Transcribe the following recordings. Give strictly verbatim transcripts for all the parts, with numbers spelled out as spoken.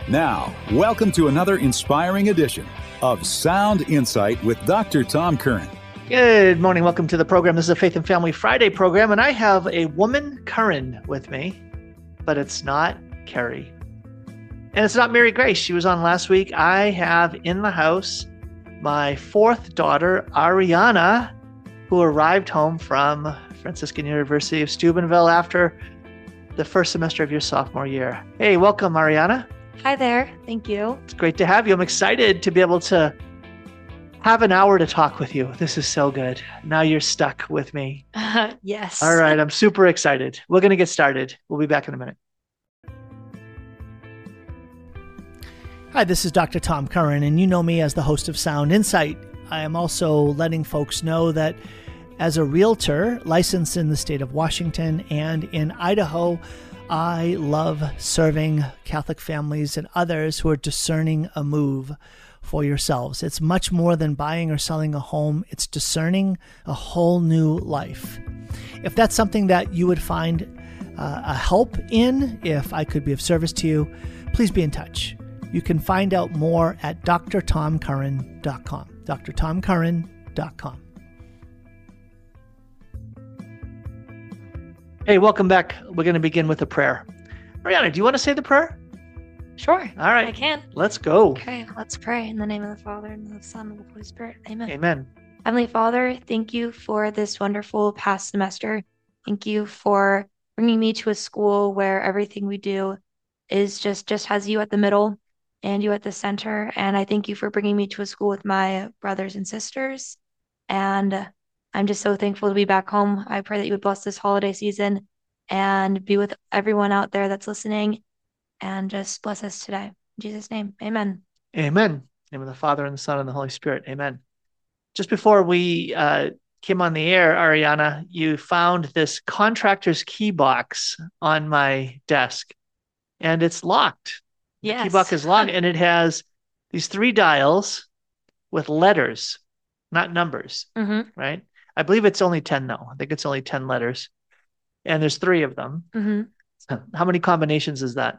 Now, welcome to another inspiring edition of Sound Insight with Doctor Tom Curran. Good morning. Welcome to the program. This is a Faith and Family Friday program, and I have a woman, Curran, with me, but it's not Carrie. And it's not Mary Grace. She was on last week. I have in the house my fourth daughter, Ariana, who arrived home from Franciscan University of Steubenville after the first semester of your sophomore year. Hey, welcome, Ariana. Hi there. Thank you. It's great to have you. I'm excited to be able to have an hour to talk with you. This is so good. Now you're stuck with me. Uh, yes. All right. I'm super excited. We're going to get started. We'll be back in a minute. Hi, this is Doctor Tom Curran, and you know me as the host of Sound Insight. I am also letting folks know that as a realtor licensed in the state of Washington and in Idaho, I love serving Catholic families and others who are discerning a move for yourselves. It's much more than buying or selling a home. It's discerning a whole new life. If that's something that you would find uh, a help in, if I could be of service to you, please be in touch. You can find out more at d r tom curran dot com. d r tom curran dot com. Hey, welcome back. We're going to begin with a prayer. Ariana, do you want to say the prayer? Sure. All right. I can. Let's go. Okay, let's pray in the name of the Father, and of the Son, and of the Holy Spirit. Amen. Amen. Heavenly Father, thank you for this wonderful past semester. Thank you for bringing me to a school where everything we do is just, just has you at the middle and you at the center. And I thank you for bringing me to a school with my brothers and sisters. And I'm just so thankful to be back home. I pray that you would bless this holiday season and be with everyone out there that's listening, and just bless us today. In Jesus' name, amen. Amen. In the name of the Father, and the Son, and the Holy Spirit. Amen. Just before we uh, came on the air, Ariana, you found this contractor's key box on my desk, and it's locked. Yes. The key box is locked, and it has these three dials with letters, not numbers, Mm-hmm. right? I believe it's only ten, though. I think it's only ten letters, and there's three of them. Mm-hmm. So how many combinations is that?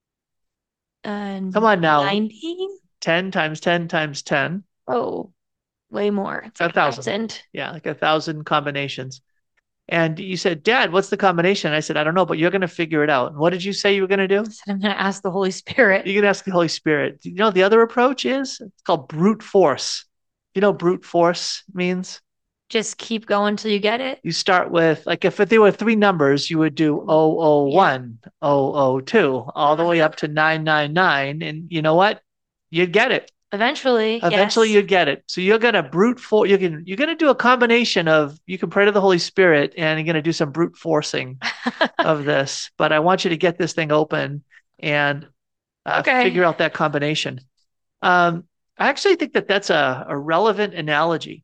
And Come on now. ninety? ten times ten times ten. Oh, way more. It's A like thousand. thousand. Yeah, like a thousand combinations. And you said, Dad, what's the combination? I said, I don't know, but you're going to figure it out. And what did you say you were going to do? I said, I'm going to ask the Holy Spirit. You can ask the Holy Spirit. You know what the other approach is? It's called brute force. You know what brute force means? Just keep going till you get it. You start with, like, if there were three numbers, you would do zero zero one, zero zero two, all the way up to nine nine nine. And you know what? You'd get it. Eventually, Eventually yes. you'd get it. So you're going to brute force. You can, you're going to do a combination of, you can pray to the Holy Spirit, and you're going to do some brute forcing of this. But I want you to get this thing open and uh, Okay. figure out that combination. Um, I actually think that that's a, a relevant analogy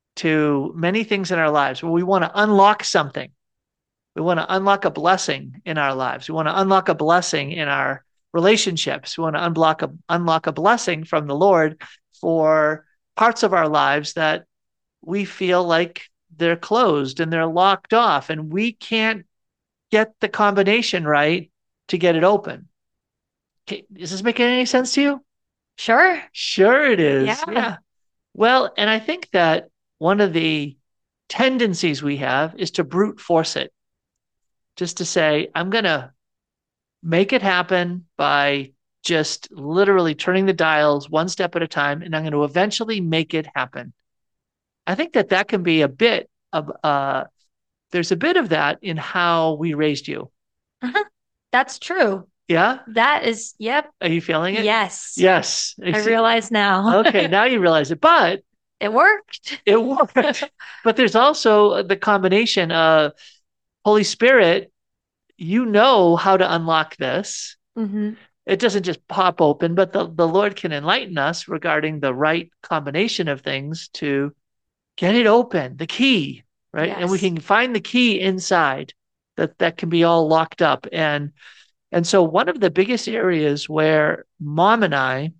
to many things in our lives where we want to unlock something. We want to unlock a blessing in our lives. We want to unlock a blessing in our relationships. We want to unblock a, unlock a blessing from the Lord for parts of our lives that we feel like they're closed and they're locked off, and we can't get the combination right to get it open. Okay, is this making any sense to you? Sure. Sure it is. Yeah. Yeah. Well, and I think that one of the tendencies we have is to brute force it. Just to say, I'm going to make it happen by just literally turning the dials one step at a time, and I'm going to eventually make it happen. I think that that can be a bit of, uh, there's a bit of that in how we raised you. Mhm. That's true. Yeah? That is, yep. Are you feeling it? Yes. Yes. I realize now. Okay, now you realize it. But It worked. it worked. But there's also the combination of Holy Spirit, you know how to unlock this. Mm-hmm. It doesn't just pop open, but the, the Lord can enlighten us regarding the right combination of things to get it open, the key, right? Yes. And we can find the key inside that, that can be all locked up. And, and so one of the biggest areas where Mom and I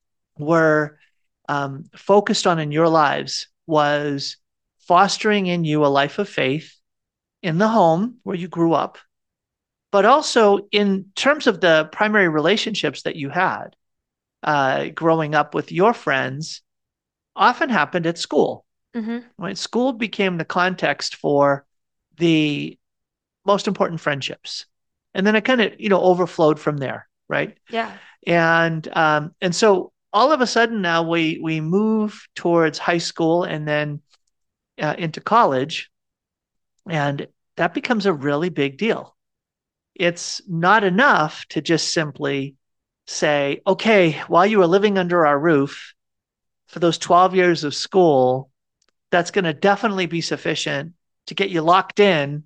were um, focused on in your lives was fostering in you a life of faith in the home where you grew up, but also in terms of the primary relationships that you had uh, growing up with your friends, often happened at school. Hmm. Right? School became the context for the most important friendships, and then it kind of you know overflowed from there, right? Yeah. And um, and so all of a sudden now we we move towards high school and then uh, into college, and that becomes a really big deal. It's not enough to just simply say, okay, while you were living under our roof for those twelve years of school, that's going to definitely be sufficient to get you locked in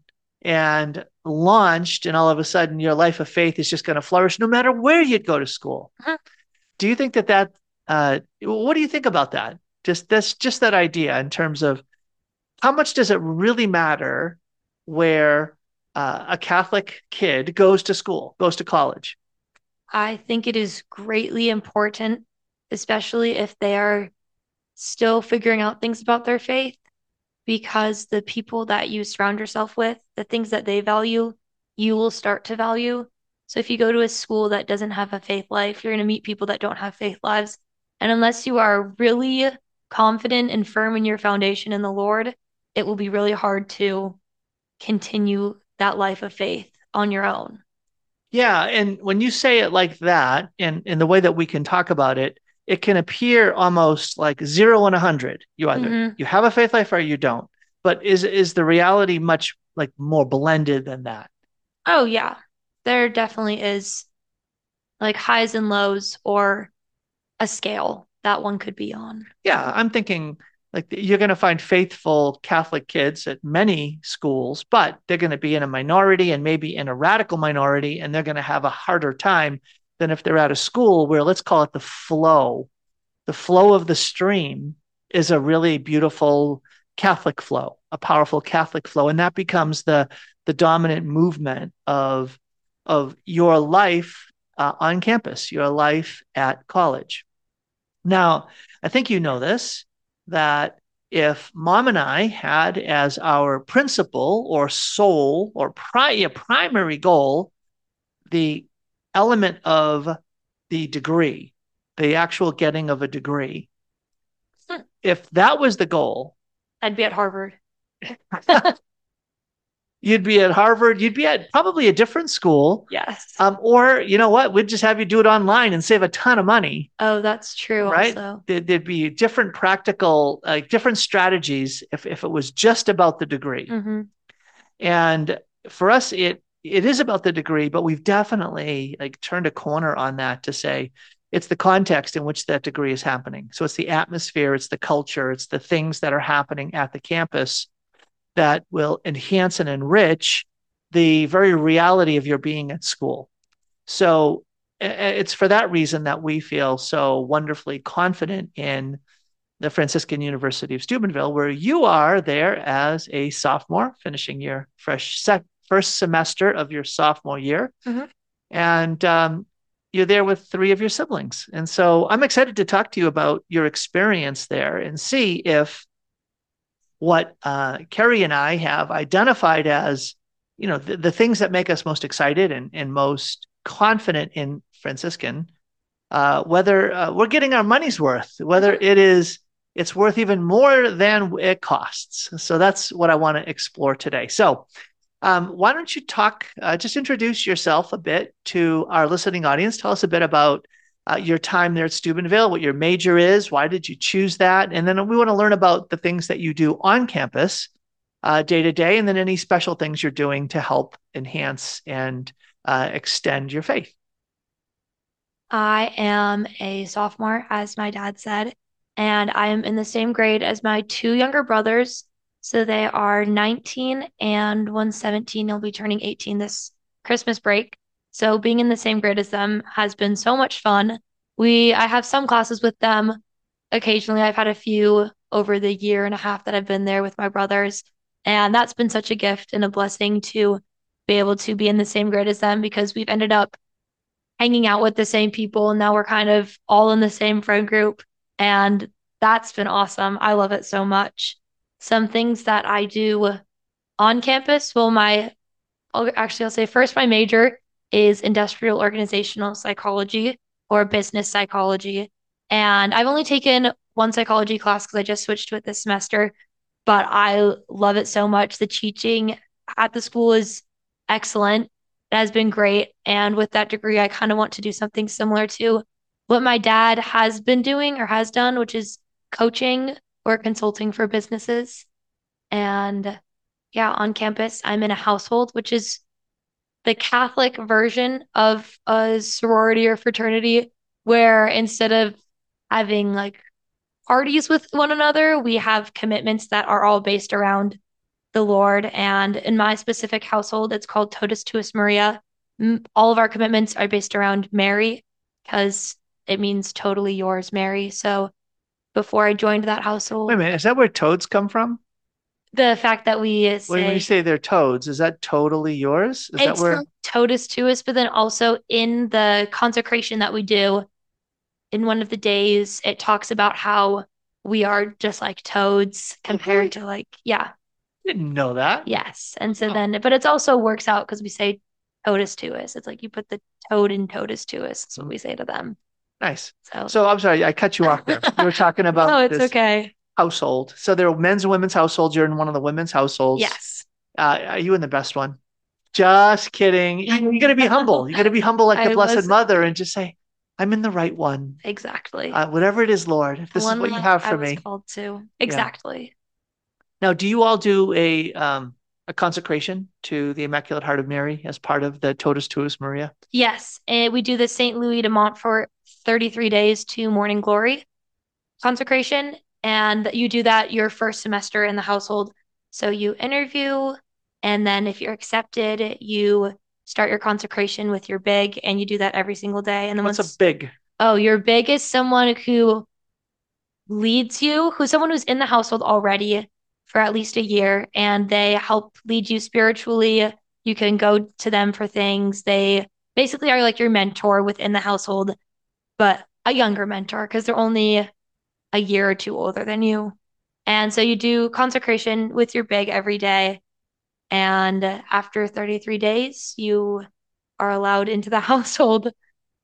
and launched. And all of a sudden, your life of faith is just going to flourish no matter where you'd go to school. Mhm. Do you think that that, uh, what do you think about that? Just that's just that idea in terms of how much does it really matter where uh, a Catholic kid goes to school, goes to college? I think it is greatly important, especially if they are still figuring out things about their faith, because the people that you surround yourself with, the things that they value, you will start to value. So if you go to a school that doesn't have a faith life, you're going to meet people that don't have faith lives. And unless you are really confident and firm in your foundation in the Lord, it will be really hard to continue that life of faith on your own. Yeah, and when you say it like that, and in the way that we can talk about it, it can appear almost like zero and a hundred. You either Hmm. you have a faith life or you don't. But is is the reality much like more blended than that? Oh, yeah. There definitely is like highs and lows or a scale that one could be on. Yeah, I'm thinking like you're going to find faithful Catholic kids at many schools, but they're going to be in a minority and maybe in a radical minority, and they're going to have a harder time than if they're at a school where, let's call it the flow. The flow of the stream is a really beautiful Catholic flow, a powerful Catholic flow, and that becomes the the dominant movement of of your life uh, on campus, your life at college. Now, I think you know this, that if mom and I had as our principal or sole or pri- primary goal the element of the degree, the actual getting of a degree, Hmm. if that was the goal, I'd be at Harvard. you'd be at Harvard, you'd be at probably a different school. Yes. Um, or you know what? We'd just have you do it online and save a ton of money. Oh, that's true Right? also. There, would be different practical, like different strategies if, if it was just about the degree. Hmm. And for us, it it is about the degree, but we've definitely like turned a corner on that to say it's the context in which that degree is happening. So it's the atmosphere, it's the culture, it's the things that are happening at the campus that will enhance and enrich the very reality of your being at school. So it's for that reason that we feel so wonderfully confident in the Franciscan University of Steubenville, where you are there as a sophomore, finishing your fresh sec- first semester of your sophomore year. Hmm. And um, you're there with three of your siblings. And so I'm excited to talk to you about your experience there and see if what uh, Carrie and I have identified as, you know, the, the things that make us most excited and, and most confident in Franciscan, uh, whether uh, we're getting our money's worth, whether it is it's worth even more than it costs. So that's what I want to explore today. So um, why don't you talk, uh, just introduce yourself a bit to our listening audience. Tell us a bit about uh, your time there at Steubenville, what your major is, why did you choose that? And then we want to learn about the things that you do on campus uh, day to day, and then any special things you're doing to help enhance and uh, extend your faith. I am a sophomore, as my dad said, and I am in the same grade as my two younger brothers. So they are nineteen and one's seventeen. He'll be turning eighteen this Christmas break. So being in the same grade as them has been so much fun. We I have some classes with them. Occasionally, I've had a few over the year and a half that I've been there with my brothers. And that's been such a gift and a blessing to be able to be in the same grade as them, because we've ended up hanging out with the same people, and now we're kind of all in the same friend group. And that's been awesome. I love it so much. Some things that I do on campus, well, my I'll, actually, I'll say first, my major is industrial organizational psychology or business psychology. And I've only taken one psychology class because I just switched to it this semester, but I love it so much. The teaching at the school is excellent. It has been great. And with that degree, I kind of want to do something similar to what my dad has been doing or has done, which is coaching or consulting for businesses. And yeah, on campus, I'm in a household, which is the Catholic version of a sorority or fraternity, where instead of having like parties with one another, we have commitments that are all based around the Lord. And in my specific household, it's called Totus Tuus Maria. All of our commitments are based around Mary because it means totally yours, Mary. So before I joined that household, Wait a minute, is that where toads come from? the fact that we say When you say they're toads, is that totally yours? Is that it's where? from Totus Tuus, but then also in the consecration that we do in one of the days, it talks about how we are just like toads compared to like, yeah, Didn't know that. yes. And so Oh. then, but it also works out because we say Totus Tuus. It's like you put the toad in Totus Tuus. That's what we say to them. Nice. So, So I'm sorry, I cut you off there. You were talking about oh, it's this okay. household. So there are men's and women's households. You're in one of the women's households. Yes. Uh, are you in the best one? Just kidding. You, you got to be humble. You got to be humble like the I Blessed was- Mother and just say, I'm in the right one. Exactly. Uh, whatever it is, Lord, if this is One what you that have I for was me. called to. Exactly. Now, do you all do a um, a consecration to the Immaculate Heart of Mary as part of the Totus Tuus Maria? Yes. And we do the Saint Louis de Montfort thirty-three days to Morning Glory consecration. And you do that your first semester in the household. So you interview, and then if you're accepted, you start your consecration with your big, and you do that every single day. And then What's once, a big? oh, your big is someone who leads you, who's someone who's in the household already for at least a year, and they help lead you spiritually. You can go to them for things. They basically are like your mentor within the household, but a younger mentor because they're only a year or two older than you. And so you do consecration with your big every day. And after thirty-three days, you are allowed into the household.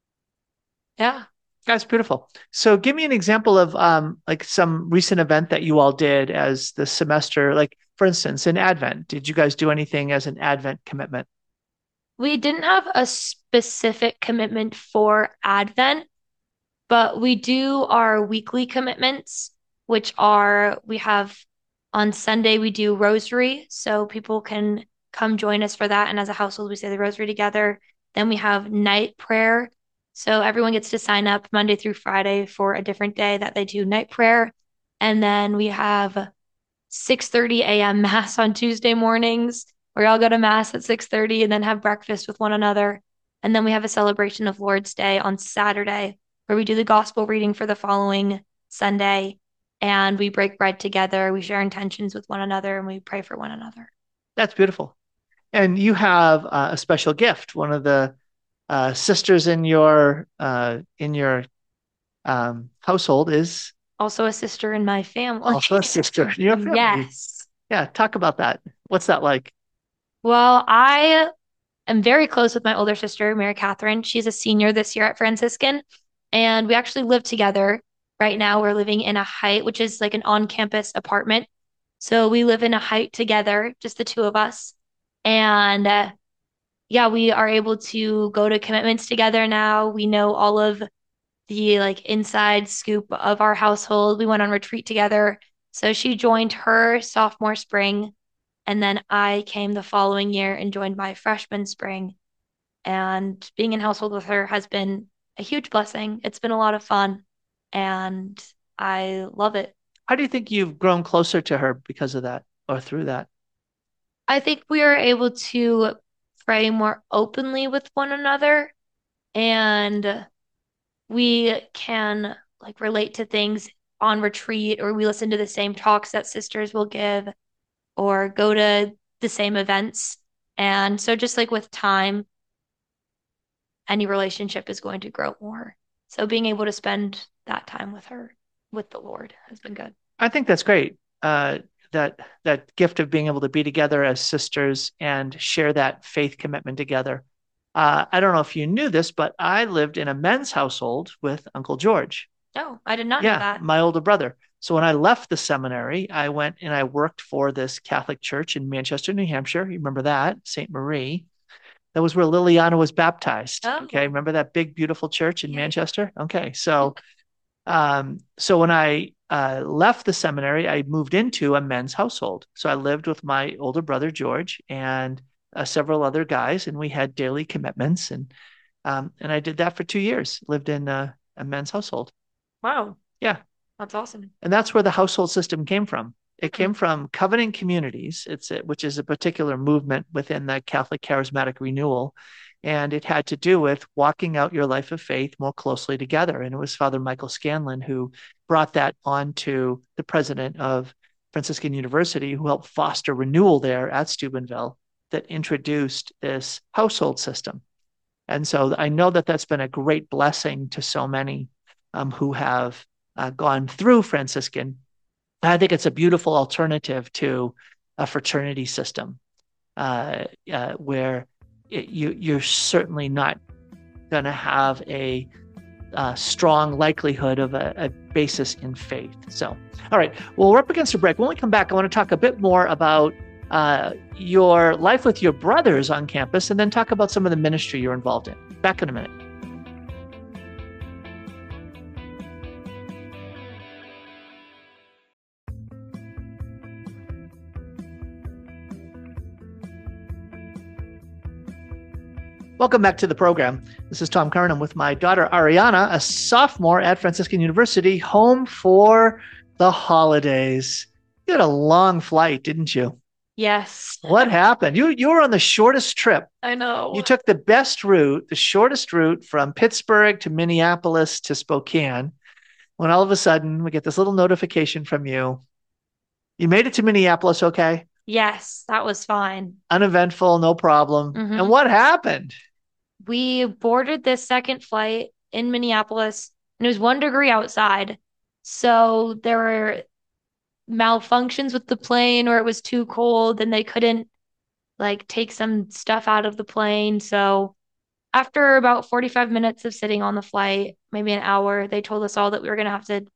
Yeah. That's beautiful. So give me an example of um, like some recent event that you all did as the semester. Like, for instance, in Advent, did you guys do anything as an Advent commitment? We didn't have a specific commitment for Advent, but we do our weekly commitments, which are we have on Sunday, we do rosary. So people can come join us for that. And as a household, we say the rosary together. Then we have night prayer. So everyone gets to sign up Monday through Friday for a different day that they do night prayer. And then we have six thirty a m mass on Tuesday mornings, where we all go to mass at six thirty and then have breakfast with one another. And then we have a celebration of Lord's Day on Saturday, where we do the gospel reading for the following Sunday, and we break bread together. We share intentions with one another, and we pray for one another. That's beautiful. And you have uh, a special gift. One of the uh, sisters in your uh, in your um, household is Also a sister in my family. also a sister in your family. Yes. Yeah, talk about that. What's that like? Well, I am very close with my older sister, Mary Catherine. She's a senior this year at Franciscan, and we actually live together. Right now, we're living in a Height, which is like an on-campus apartment. So we live in a Height together, just the two of us. And uh, yeah, we are able to go to commitments together now. We know all of the like inside scoop of our household. We went on retreat together. So she joined her sophomore spring, and then I came the following year and joined my freshman spring. And being in household with her has been a huge blessing. It's been a lot of fun, and I love it. How do you think you've grown closer to her because of that or through that? I think we are able to pray more openly with one another, and we can like relate to things on retreat, or we listen to the same talks that sisters will give, or go to the same events. And so just like with time, any relationship is going to grow more. So being able to spend that time with her, with the Lord, has been good. I think that's great. Uh, that that gift of being able to be together as sisters and share that faith commitment together. Uh, I don't know if you knew this, but I lived in a men's household with Uncle George. Oh, I did not know Yeah, that. my older brother. So when I left the seminary, I went and I worked for this Catholic church in Manchester, New Hampshire. You remember that? Saint Marie. That was where Liliana was baptized. Oh. Okay. Remember that big, beautiful church in Yeah. Manchester? Okay. So, um, so when I uh, left the seminary, I moved into a men's household. So I lived with my older brother, George, and uh, several other guys, and we had daily commitments. And, um, and I did that for two years, lived in uh, a men's household. Wow. Yeah. That's awesome. And that's where the household system came from. It came Mm-hmm. from Covenant Communities, it's a, which is a particular movement within the Catholic Charismatic Renewal. And it had to do with walking out your life of faith more closely together. And it was Father Michael Scanlon who brought that on to the president of Franciscan University, who helped foster renewal there at Steubenville, that introduced this household system. And so I know that that's been a great blessing to so many um, who have uh, gone through Franciscan. I think it's a beautiful alternative to a fraternity system uh, uh, where it, you, you're certainly not going to have a, a strong likelihood of a, a basis in faith. So, all right. Well, we're up against a break. When we come back, I want to talk a bit more about uh, your life with your brothers on campus, and then talk about some of the ministry you're involved in. Back in a minute. Welcome back to the program. This is Tom Curran. I'm with my daughter, Ariana, a sophomore at Franciscan University, home for the holidays. You had a long flight, didn't you? Yes. What happened? You you were on the shortest trip. I know. You took the best route, the shortest route from Pittsburgh to Minneapolis to Spokane, when all of a sudden we get this little notification from you. You made it to Minneapolis, okay? Yes, that was fine. Uneventful, no problem. Mhm. And what happened? We boarded this second flight in Minneapolis, and it was one degree outside. So there were malfunctions with the plane, or it was too cold and they couldn't like take some stuff out of the plane. So after about forty-five minutes of sitting on the flight, maybe an hour, they told us all that we were going to have to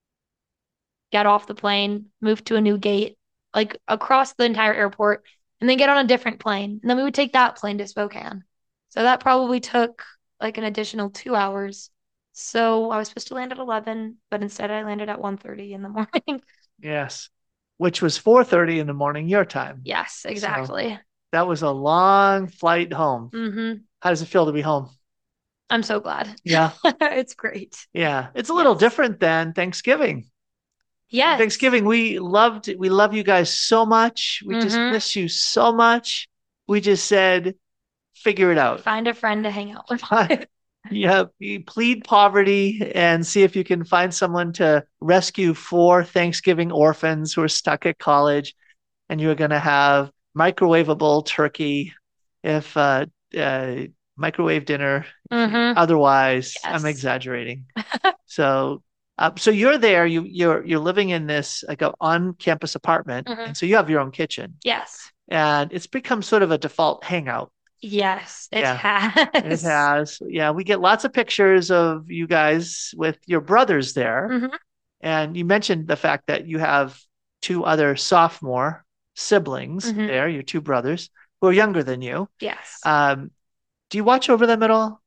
get off the plane, move to a new gate, like across the entire airport, and then get on a different plane. And then we would take that plane to Spokane. So that probably took like an additional two hours. So I was supposed to land at eleven, but instead I landed at one thirty in the morning. Yes, which was four thirty in the morning your time. Yes, exactly. That was a long flight home. Mm-hmm. How does it feel to be home? I'm so glad. Yeah. It's great. Yeah. It's a little Yes. different than Thanksgiving. Yes. Thanksgiving, we loved, we love you guys so much. We just Mhm. miss you so much. We just said, figure it out. Find a friend to hang out with. Yeah, you plead poverty and see if you can find someone to rescue four Thanksgiving orphans who are stuck at college, and you're going to have microwavable turkey, if uh, uh, microwave dinner. Mhm. Otherwise, Yes. I'm exaggerating. So, uh, so you're there. You you're you're living in this like a on-campus apartment, Mhm. and so you have your own kitchen, Yes. and it's become sort of a default hangout. Yes, it Yeah. has. It has. Yeah, we get lots of pictures of you guys with your brothers there. Mhm. And you mentioned the fact that you have two other sophomore siblings Mhm. there, your two brothers, who are younger than you. Yes. Um, do you watch over them at all?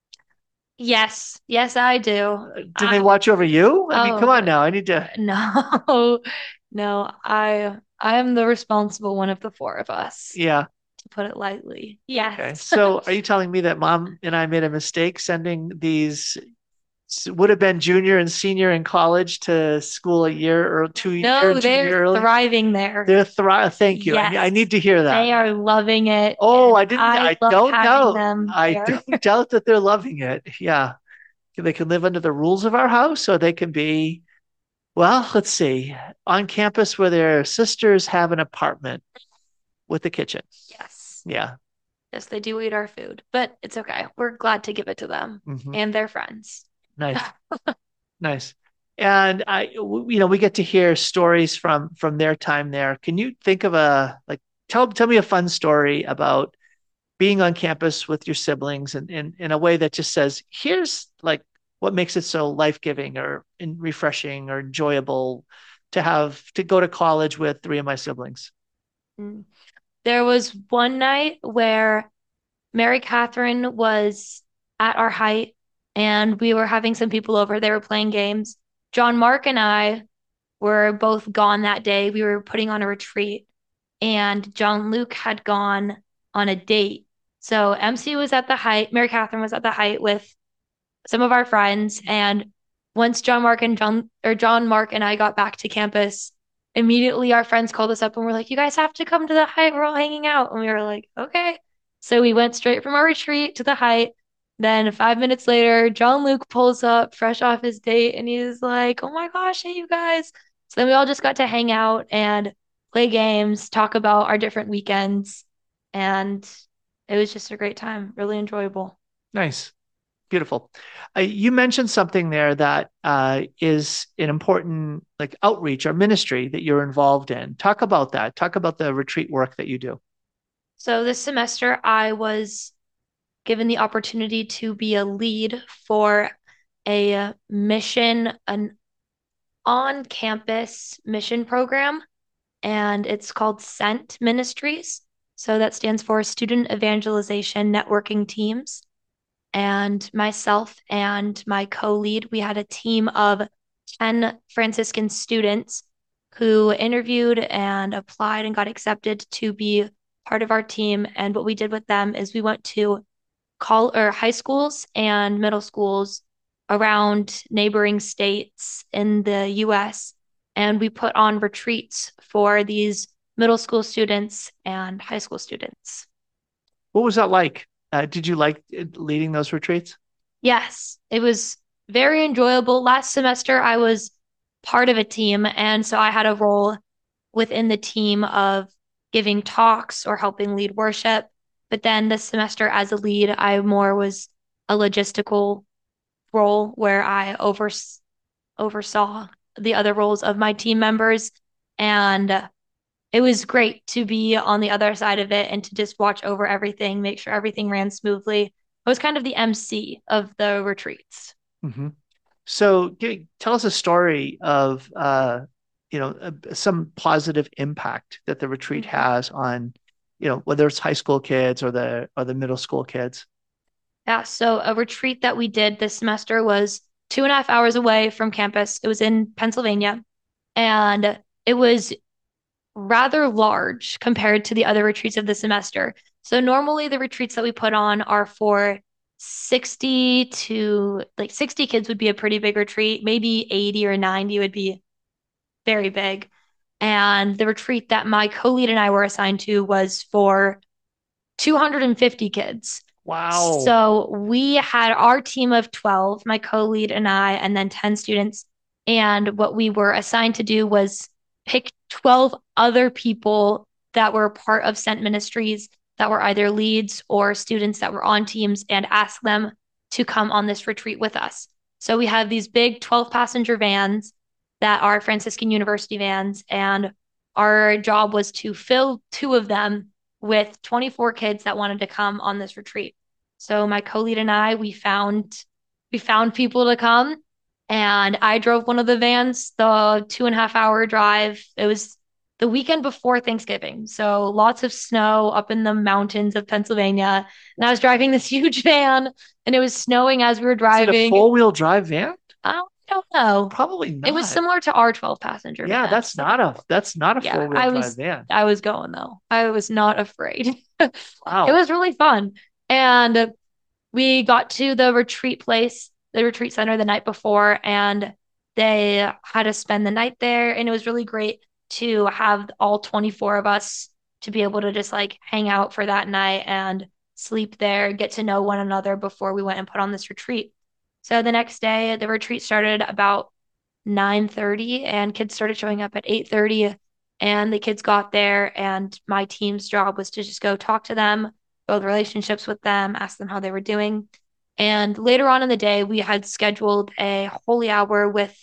Yes. Yes, I do. Do they I- watch over you? I mean, Oh. come on now. I need to. No. No, I I am the responsible one of the four of us, Yeah. to put it lightly. Yes. Okay. So are you telling me that mom and I made a mistake sending these would have been junior and senior in college to school a year or two No, year, two they're year early? thriving there. They're thrive. Thank you. I, Yes. I need to hear that. They are loving it. Oh, and I didn't. I I, love don't having know. them I there. don't doubt that they're loving it. Yeah, they can live under the rules of our house, or they can be. Well, let's see. On campus, where their sisters have an apartment with a kitchen. Yes. Yeah. Yes, they do eat our food, but it's okay. We're glad to give it to them Mhm. and their friends. Nice. Nice. and I, you know, we get to hear stories from from their time there. Can you think of a like tell tell me a fun story about being on campus with your siblings and in, in a way that just says, here's like what makes it so life-giving or refreshing or enjoyable to have to go to college with three of my siblings. Mm. There was one night where Mary Catherine was at our height and we were having some people over. They were playing games. John Mark and I were both gone that day. We were putting on a retreat, and John Luke had gone on a date. So M C was at the height, Mary Catherine was at the height with some of our friends. And once John Mark and John or John Mark and I got back to campus, immediately our friends called us up and were like, you guys have to come to the height. We're all hanging out. And we were like, okay. So we went straight from our retreat to the height. Then five minutes later, John Luke pulls up fresh off his date and he's like, oh my gosh, hey, you guys. So then we all just got to hang out and play games, talk about our different weekends. And it was just a great time, really enjoyable. Nice. Beautiful. Uh, you mentioned something there that uh, is an important like outreach or ministry that you're involved in. Talk about that. Talk about the retreat work that you do. So this semester, I was given the opportunity to be a lead for a mission, an on-campus mission program, and it's called SENT Ministries. So that stands for Student Evangelization Networking Teams. And myself and my co-lead, we had a team of ten Franciscan students who interviewed and applied and got accepted to be part of our team. And what we did with them is we went to call or high schools and middle schools around neighboring states in the U S, and we put on retreats for these middle school students and high school students. What was that like? Uh, did you like leading those retreats? Yes, it was very enjoyable. Last semester, I was part of a team, and so I had a role within the team of giving talks or helping lead worship. But then this semester, as a lead, I more was a logistical role where I over, oversaw the other roles of my team members. And it was great to be on the other side of it and to just watch over everything, make sure everything ran smoothly. I was kind of the M C of the retreats. Mm-hmm. So give, tell us a story of, uh, you know, uh, some positive impact that the retreat Mm-hmm. has on, you know, whether it's high school kids or the or the middle school kids. Yeah, so a retreat that we did this semester was two and a half hours away from campus. It was in Pennsylvania, and it was rather large compared to the other retreats of the semester. So normally the retreats that we put on are for sixty to like sixty kids would be a pretty big retreat. Maybe eighty or ninety would be very big. And the retreat that my co-lead and I were assigned to was for two hundred fifty kids. Wow. So we had our team of twelve, my co-lead and I, and then ten students. And what we were assigned to do was pick twelve other people that were part of SENT Ministries that were either leads or students that were on teams and ask them to come on this retreat with us. So we have these big twelve passenger vans that are Franciscan University vans, and our job was to fill two of them with twenty-four kids that wanted to come on this retreat. So my co-lead and I, we found we found people to come, and I drove one of the vans the two and a half hour drive. It was the weekend before Thanksgiving, so lots of snow up in the mountains of Pennsylvania. And I was driving this huge van, and it was snowing as we were driving. Is it a four-wheel drive van? I don't know. Probably not. It was similar to our twelve passenger Yeah, van. that's not a that's not a Yeah, four-wheel I drive was van. I was going though. I was not afraid. Wow. It was really fun. And we got to the retreat place, the retreat center the night before, and they had us spend the night there. And it was really great to have all twenty-four of us to be able to just like hang out for that night and sleep there, get to know one another before we went and put on this retreat. So the next day, the retreat started about nine thirty, and kids started showing up at eight thirty. And the kids got there, and my team's job was to just go talk to them, build relationships with them, ask them how they were doing. And later on in the day, we had scheduled a holy hour with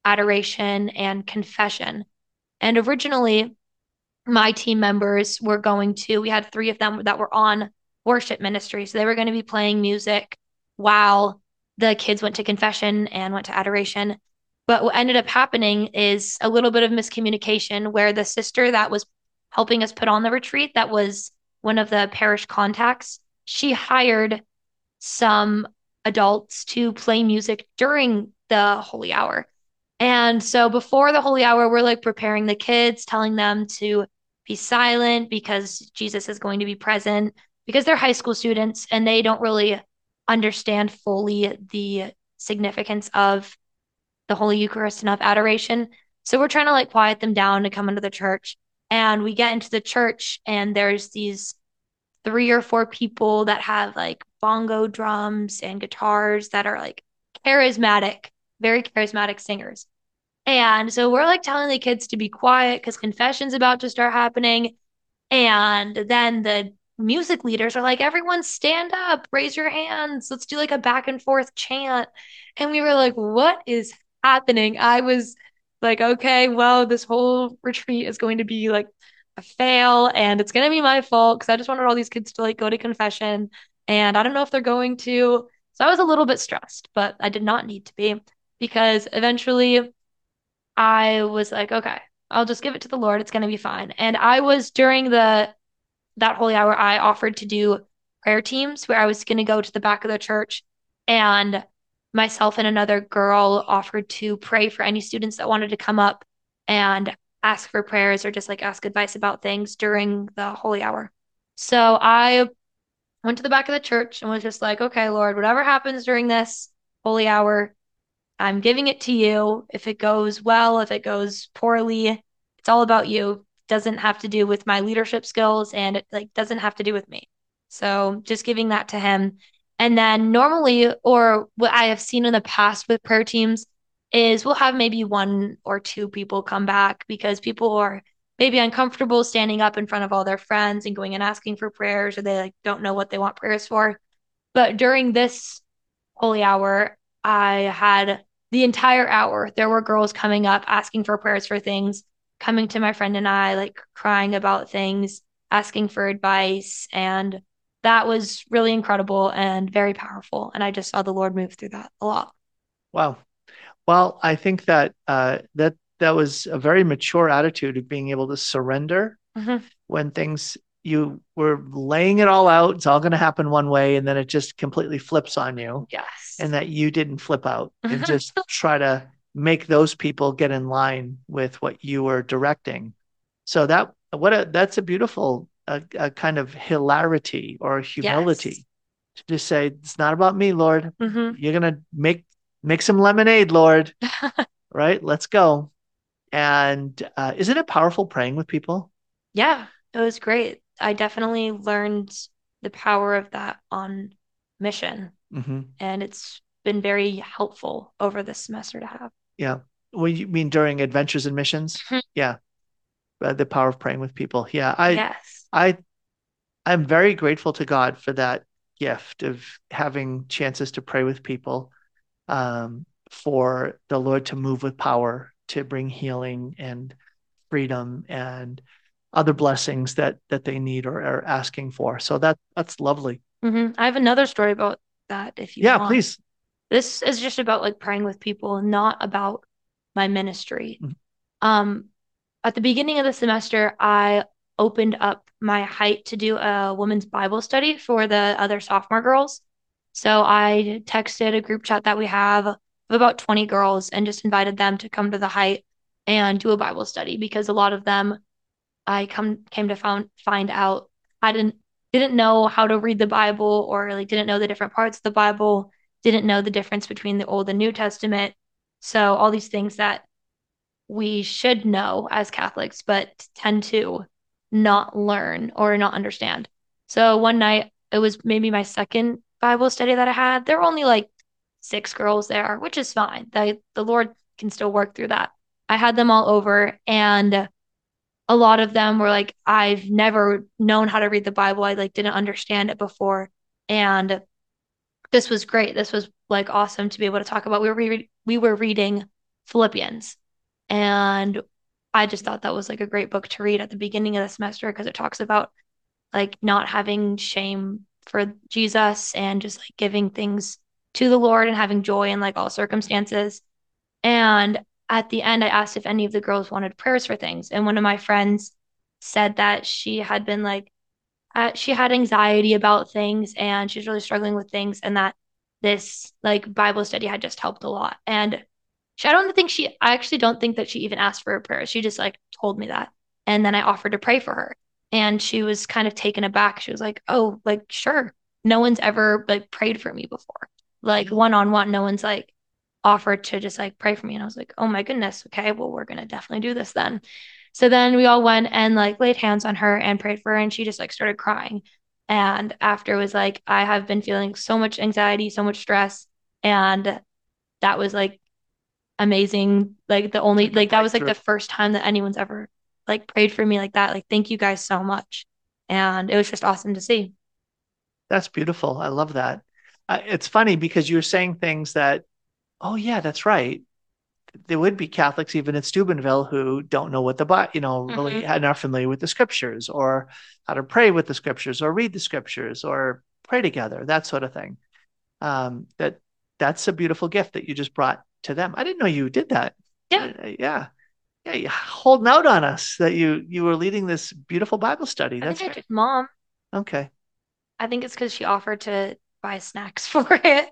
adoration, and confession. And originally, my team members were going to, we had three of them that were on worship ministry. So they were going to be playing music while the kids went to confession and went to adoration. But what ended up happening is a little bit of miscommunication where the sister that was helping us put on the retreat, that was one of the parish contacts, she hired some adults to play music during the holy hour. And so before the holy hour, we're like preparing the kids, telling them to be silent because Jesus is going to be present, because they're high school students and they don't really understand fully the significance of the Holy Eucharist and of adoration. So we're trying to like quiet them down to come into the church. And we get into the church and there's these three or four people that have like bongo drums and guitars that are like charismatic, very charismatic singers. And so we're like telling the kids to be quiet because confession's about to start happening. And then the music leaders are like, everyone stand up, raise your hands. Let's do like a back and forth chant. And we were like, what is happening? I was like, okay, well, this whole retreat is going to be like a fail and it's going to be my fault because I just wanted all these kids to like go to confession. And I don't know if they're going to. So I was a little bit stressed, but I did not need to be because eventually I was like, okay, I'll just give it to the Lord. It's going to be fine. And I was during the that holy hour, I offered to do prayer teams where I was going to go to the back of the church and myself and another girl offered to pray for any students that wanted to come up and ask for prayers or just like ask advice about things during the holy hour. So I went to the back of the church and was just like, okay, Lord, whatever happens during this holy hour, I'm giving it to you. If it goes well, if it goes poorly, it's all about you. It doesn't have to do with my leadership skills and it like doesn't have to do with me. So just giving that to him. And then normally, or what I have seen in the past with prayer teams is we'll have maybe one or two people come back because people are maybe uncomfortable standing up in front of all their friends and going and asking for prayers, or they like don't know what they want prayers for. But during this holy hour, I had the entire hour, there were girls coming up asking for prayers for things, coming to my friend and I, like crying about things, asking for advice. And that was really incredible and very powerful. And I just saw the Lord move through that a lot. Wow. Well, I think that uh, that that was a very mature attitude of being able to surrender Mm-hmm. when things you were laying it all out. It's all going to happen one way, and then it just completely flips on you. Yes. And that you didn't flip out and just try to make those people get in line with what you were directing. So that what a that's a beautiful a, a kind of hilarity or humility Yes. to just say, it's not about me, Lord. Mm-hmm. You're gonna make make some lemonade, Lord. Right? Let's go. And uh, isn't it powerful praying with people? Yeah, it was great. I definitely learned the power of that on mission. Mm-hmm. And it's been very helpful over this semester to have. Yeah. Well, you mean during adventures and missions? Yeah. Uh, the power of praying with people. Yeah. I, Yes. I, I'm very grateful to God for that gift of having chances to pray with people, um, for the Lord to move with power, to bring healing and freedom and other blessings that that they need or are asking for. So that that's lovely. Mm-hmm. I have another story about that if you Yeah, want. please. This is just about like praying with people, not about my ministry. Mhm. Um, at the beginning of the semester, I opened up my height to do a women's Bible study for the other sophomore girls. So I texted a group chat that we have of about twenty girls and just invited them to come to the height and do a Bible study because a lot of them I come came to found, find out I didn't didn't know how to read the Bible or like didn't know the different parts of the Bible, didn't know the difference between the Old and New Testament. So all these things that we should know as Catholics, but tend to not learn or not understand. So one night, it was maybe my second Bible study that I had. There were only like six girls there, which is fine. The, the Lord can still work through that. I had them all over, and a lot of them were like, I've never known how to read the Bible. I like didn't understand it before. And this was great. This was like awesome to be able to talk about. We were re- we were reading Philippians. And I just thought that was like a great book to read at the beginning of the semester because it talks about like not having shame for Jesus and just like giving things to the Lord and having joy in like all circumstances. And at the end, I asked if any of the girls wanted prayers for things. And one of my friends said that she had been like, uh, she had anxiety about things and she's really struggling with things, and that this like Bible study had just helped a lot. And she, I don't think she, I actually don't think that she even asked for a prayer. She just like told me that. And then I offered to pray for her. And she was kind of taken aback. She was like, oh, like, sure. No one's ever like prayed for me before. Like one on one, no one's like offered to just like pray for me. And I was like, oh my goodness. Okay, well, we're going to definitely do this then. So then we all went and like laid hands on her and prayed for her. And she just like started crying. And after was like, I have been feeling so much anxiety, so much stress. And that was like amazing. Like the only, like that was like the first time that anyone's ever like prayed for me like that. Like, thank you guys so much. And it was just awesome to see. That's beautiful. I love that. Uh, it's funny because you're saying things that, oh yeah, that's right. There would be Catholics even in Steubenville who don't know what the Bible, you know, really Mhm. are not familiar with the scriptures or how to pray with the scriptures or read the scriptures or pray together, that sort of thing. Um, that that's a beautiful gift that you just brought to them. I didn't know you did that. Yeah. Uh, yeah. Yeah, you're holding out on us that you you were leading this beautiful Bible study. I That's think I great. did mom. Okay. I think it's because she offered to buy snacks for it.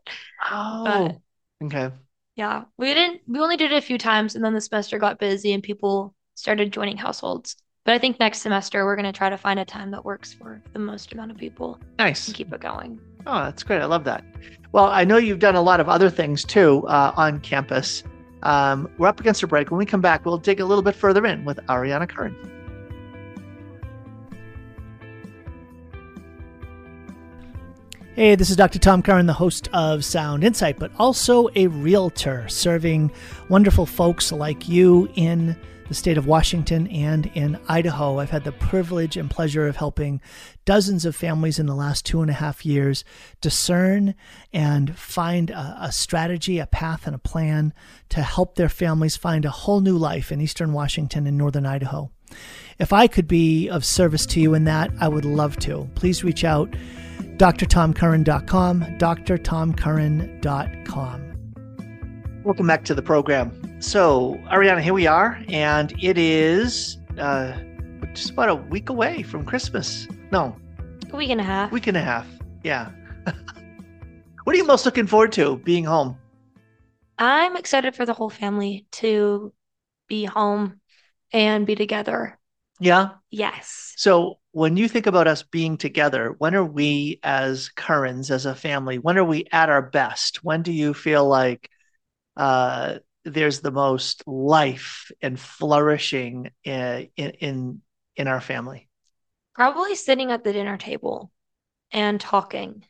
But Oh, okay. yeah, we didn't, we only did it a few times and then the semester got busy and people started joining households. But I think next semester we're going to try to find a time that works for the most amount of people Nice. and keep it going. Oh, that's great. I love that. Well, I know you've done a lot of other things too uh, on campus. Um, we're up against a break. When we come back, we'll dig a little bit further in with Ariana Curran. Hey, this is Doctor Tom Curran, the host of Sound Insight, but also a realtor serving wonderful folks like you in the state of Washington and in Idaho. I've had the privilege and pleasure of helping dozens of families in the last two and a half years discern and find a, a strategy, a path, and a plan to help their families find a whole new life in eastern Washington and northern Idaho. If I could be of service to you in that, I would love to. Please reach out. D R tom curran dot com, D R tom curran dot com. Welcome back to the program. So, Ariana, here we are, and it is uh, just about a week away from Christmas. No, A week and a half. week and a half. Yeah. What are you most looking forward to being home? I'm excited for the whole family to be home and be together. Yeah. Yes. So when you think about us being together, when are we as Currans, as a family, when are we at our best? When do you feel like uh, there's the most life and flourishing in, in in our family? Probably sitting at the dinner table and talking.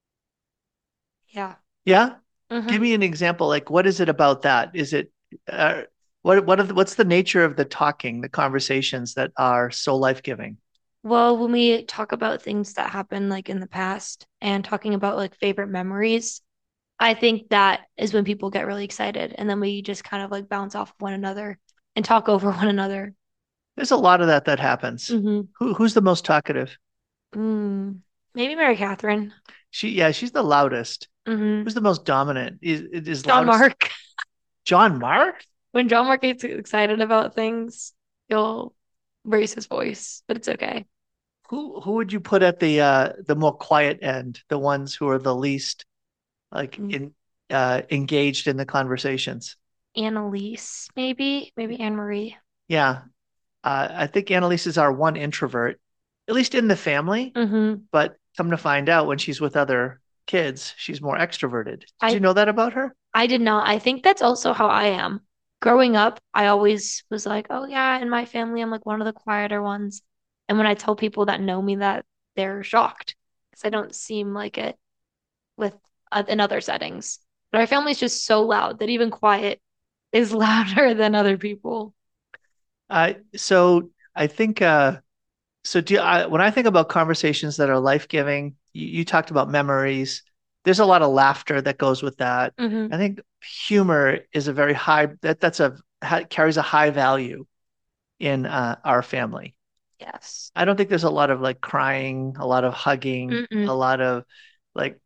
Yeah. Yeah. Mhm. Give me an example. Like, what is it about that? Is it uh, what what are the, what's the nature of the talking, the conversations that are so life-giving? Well, when we talk about things that happened like in the past and talking about like favorite memories, I think that is when people get really excited and then we just kind of like bounce off of one another and talk over one another. There's a lot of that that happens. hmm Who who's the most talkative? Mm, maybe Mary Catherine. She yeah, she's the loudest. hmm Who's the most dominant? Is is John loudest? Mark. John Mark? When John Mark gets excited about things, he'll raise his voice, but it's okay. Who who would you put at the uh the more quiet end, the ones who are the least like Mm. in uh engaged in the conversations? Annalise, maybe, maybe Anne Marie. Yeah. Uh, I think Annalise is our one introvert, at least in the family, hmm but come to find out when she's with other kids, she's more extroverted. Did I you know that about her? I did not. I think that's also how I am. Growing up, I always was like, oh yeah, in my family, I'm like one of the quieter ones. And when I tell people that know me that, they're shocked because I don't seem like it with uh, in other settings. But our family's just so loud that even quiet is louder than other people. Uh, so I think uh so do I, when I think about conversations that are life-giving, you, you talked about memories. there's a lot of laughter that goes with that. Mhm. I think humor is a very high that that's a ha- carries a high value in uh, our family. Yes. I don't think there's a lot of like crying, a lot of hugging, Mm-mm. a lot of like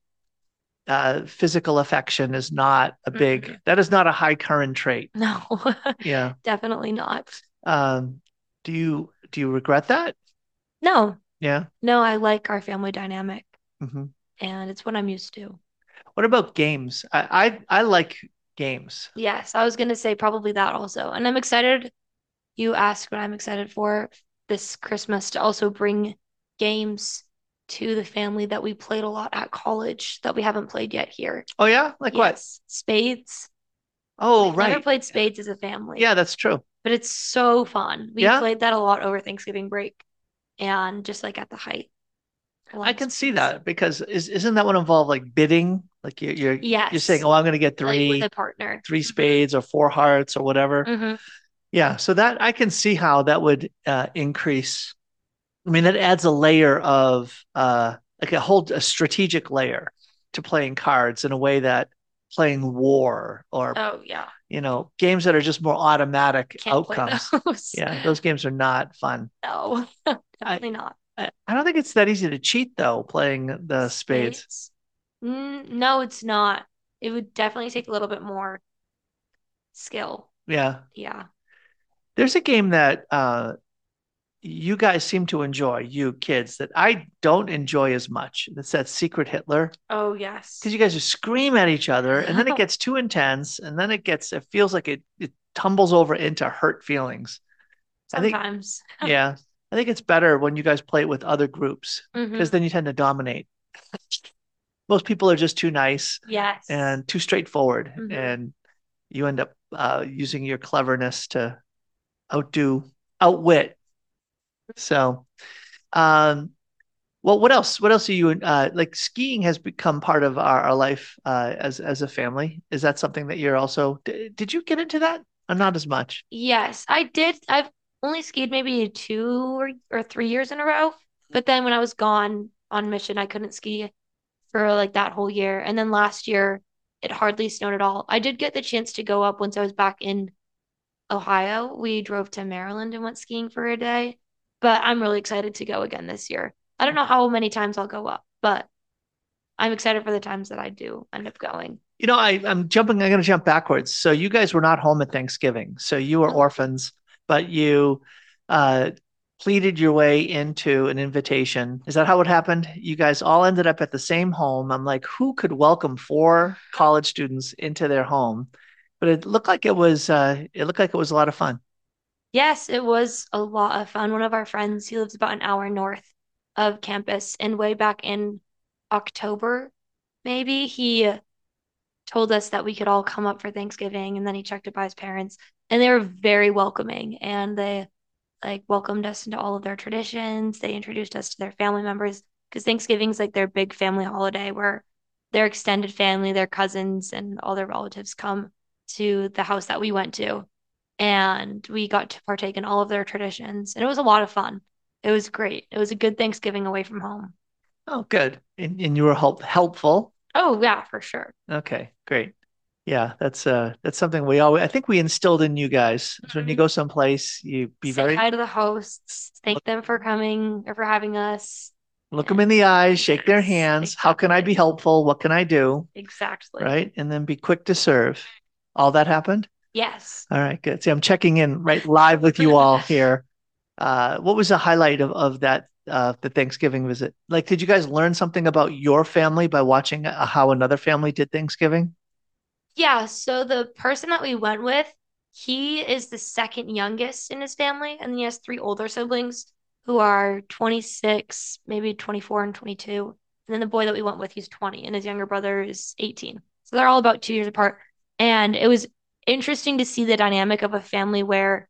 uh, physical affection is not a big, Mm-mm. that is not a high current trait. No, Yeah. definitely not. Um, do you do you regret that? No, Yeah. no, I like our family dynamic, Hmm. and it's what I'm used to. What about games? I I, I like games. Yes, I was gonna say probably that also. And I'm excited you asked what I'm excited for this Christmas to also bring games to the family that we played a lot at college that we haven't played yet here. Oh yeah? Like what? Yes, spades. Oh, We've never right. played spades as a family, Yeah, that's true. but it's so fun. We Yeah, played that a lot over Thanksgiving break and just like at the height. I I love can see spades. that because is isn't that what involved like bidding? Like you, you're you're saying, Yes, oh, I'm going to get like with three a partner. three spades or four hearts or whatever. Hmm. Yeah, so that I can see how that would uh, increase. I mean, that adds a layer of uh, like a whole a strategic layer to playing cards in a way that playing war or Oh yeah, you know games that are just more automatic can't play outcomes. those. Yeah, those games are not fun. No, I, definitely not. I I don't think it's that easy to cheat though, playing the spades. Spades? Mm, no, it's not. It would definitely take a little bit more skill. Yeah. Yeah. There's a game that uh, you guys seem to enjoy, you kids, that I don't enjoy as much. That's that Secret Hitler. Oh, yes. Because you guys just scream at each other, and then it gets too intense, and then it gets, it feels like it, it tumbles over into hurt feelings. I think, Sometimes. yeah, I think it's better when you guys play it with other groups because Hmm. then you tend to dominate. Most people are just too nice Yes. and too straightforward, Hmm. and you end up uh, using your cleverness to outdo, outwit. So, um, well, what else? What else are you uh, like? Skiing has become part of our, our life uh, as as a family. Is that something that you're also? D did you get into that? Or not as much. Yes, I did. I've only skied maybe two or, or three years in a row. But then when I was gone on mission, I couldn't ski for like that whole year. And then last year, it hardly snowed at all. I did get the chance to go up once I was back in Ohio. We drove to Maryland and went skiing for a day, but I'm really excited to go again this year. I don't know how many times I'll go up, but I'm excited for the times that I do end up going. You know, I, I'm jumping. I'm going to jump backwards. So you guys were not home at Thanksgiving. So you were orphans, but you uh, pleaded your way into an invitation. Is that how it happened? You guys all ended up at the same home. I'm like, who could welcome four college students into their home? But it looked like it was. Uh, it looked like it was a lot of fun. Yes, it was a lot of fun. One of our friends, he lives about an hour north of campus, and way back in October, maybe, he told us that we could all come up for Thanksgiving, and then he checked it by his parents, and they were very welcoming, and they like welcomed us into all of their traditions. They introduced us to their family members because Thanksgiving's like their big family holiday where their extended family, their cousins, and all their relatives come to the house that we went to. And we got to partake in all of their traditions. And it was a lot of fun. It was great. It was a good Thanksgiving away from home. Oh, good. And, and you were help helpful. Oh, yeah, for sure. Okay, great. Yeah, that's uh that's something we always I think we instilled in you guys. So when you Mhm. go someplace, you be Say very hi to the hosts, thank them for coming or for having us. look them in the eyes, shake their Yes, hands. How can I be exactly. helpful? What can I do? Exactly. Right? And then be quick to serve. All that happened? Yes. All right, good. See, I'm checking in right live with you all here. Uh, what was the highlight of, of that uh the Thanksgiving visit? Like, did you guys learn something about your family by watching uh, how another family did Thanksgiving? Yeah, so the person that we went with, he is the second youngest in his family, and he has three older siblings who are twenty-six, maybe twenty-four and twenty-two. And then the boy that we went with, he's twenty, and his younger brother is eighteen. So they're all about two years apart. And it was interesting to see the dynamic of a family where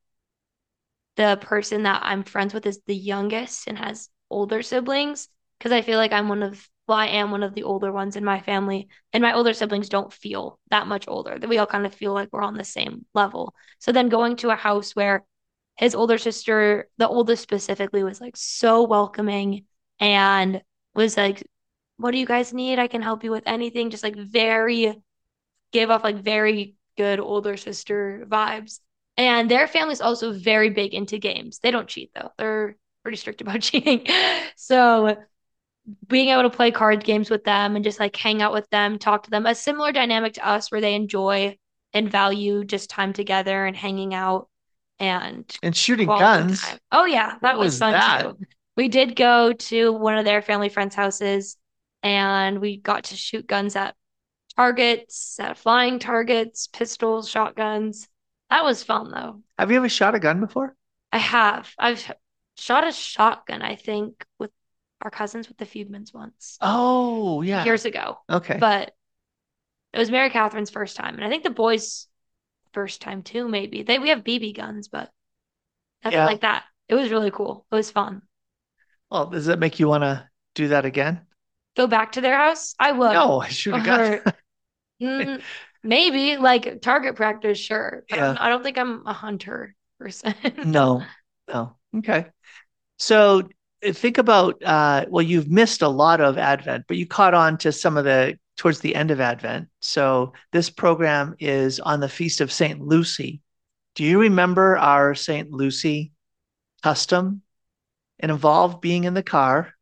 the person that I'm friends with is the youngest and has older siblings because I feel like I'm one of, well, I am one of the older ones in my family, and my older siblings don't feel that much older. That we all kind of feel like we're on the same level. So then going to a house where his older sister, the oldest specifically, was like so welcoming and was like what do you guys need? I can help you with anything. Just like very, gave off like very good older sister vibes. And their family's also very big into games. They don't cheat though. They're pretty strict about cheating. So being able to play card games with them and just like hang out with them, talk to them, a similar dynamic to us where they enjoy and value just time together and hanging out and And shooting quality guns. time. Oh yeah, that What was was fun that? too. We did go to one of their family friends' houses and we got to shoot guns at targets, at flying targets, pistols, shotguns. That was fun though. Have you ever shot a gun before? I have. I've shot a shotgun, I think, with our cousins with the Fugmans once Oh, yeah. years ago. Okay. But it was Mary Catherine's first time, and I think the boys' first time too, maybe. They we have B B guns, but nothing Yeah. like that. It was really cool. It was fun. Well, does that make you want to do that again? Go back to their house? I would. No, shoot a gun. Or, mm, maybe like target practice, sure. But I'm- Yeah. I don't think I'm a hunter person. No, no. Okay. So uh, think about, uh, well, you've missed a lot of Advent, but you caught on to some of the towards the end of Advent. So this program is on the Feast of Saint Lucy. Do you remember our Saint Lucy custom? It involved being in the car,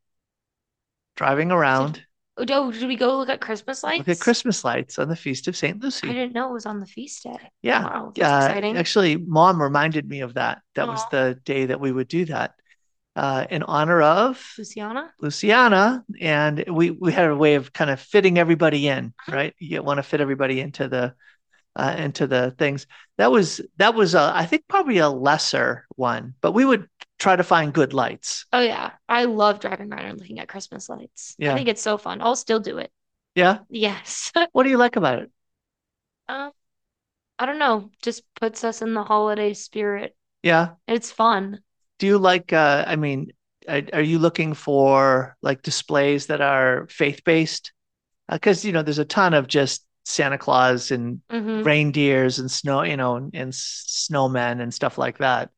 driving around, Oh, did we go look at Christmas lights? look at Christmas lights on the Feast of Saint I Lucy. didn't know it was on the feast day. Yeah. Wow, that's Uh, exciting. actually, Mom reminded me of that. That was Aw. the day that we would do that, uh, in honor of Luciana? Luciana, and we we had a way of kind of fitting everybody in, Mm-hmm. right? You want to fit everybody into the uh, into the things. That was that was a, I think probably a lesser one, but we would try to find good lights. Oh yeah, I love driving around and looking at Christmas lights. Yeah. I think it's so fun. I'll still do it. Yeah. Yes. What do you like about it? Um, I don't know. Just puts us in the holiday spirit. Yeah. It's fun. Do you like? Uh, I mean, are, are you looking for like displays that are faith-based? Because you know, there's a ton of just Santa Claus and hmm reindeers and snow, you know, and, and s- snowmen and stuff like that.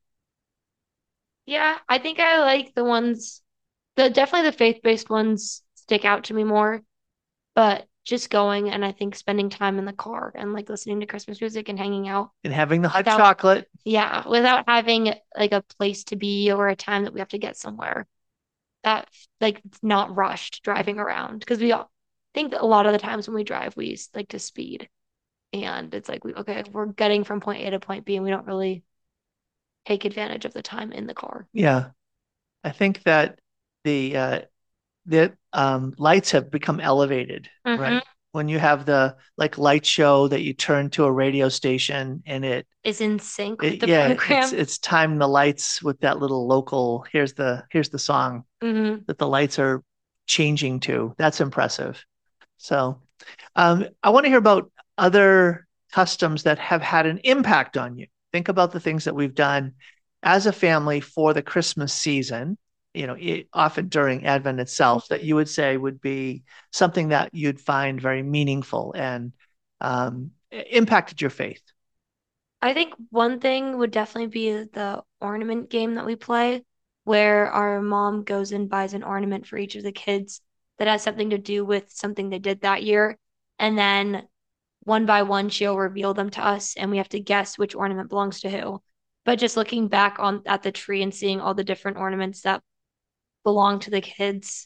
Yeah, I think I like the ones, the definitely the faith-based ones stick out to me more. But just going and I think spending time in the car and like listening to Christmas music and hanging out. And having the hot Without- chocolate. Yeah, without having like a place to be or a time that we have to get somewhere. That like not rushed driving around because we all think that a lot of the times when we drive we s- like to speed and it's like we okay we're getting from point A to point B and we don't really take advantage of the time in the car. Yeah. I think that the uh, the um, lights have become elevated, Mhm. right? When you have the like light show that you turn to a radio station and it, Is in sync with it the yeah, program. it's it's timing the lights with that little local, here's the here's the song hmm that the lights are changing to. That's impressive. So, um, I want to hear about other customs that have had an impact on you. Think about the things that we've done as a family for the Christmas season, you know, it, often during Advent itself, that you would say would be something that you'd find very meaningful and um, impacted your faith. I think one thing would definitely be the ornament game that we play, where our mom goes and buys an ornament for each of the kids that has something to do with something they did that year. And then one by one, she'll reveal them to us, and we have to guess which ornament belongs to who. But just looking back on at the tree and seeing all the different ornaments that belong to the kids,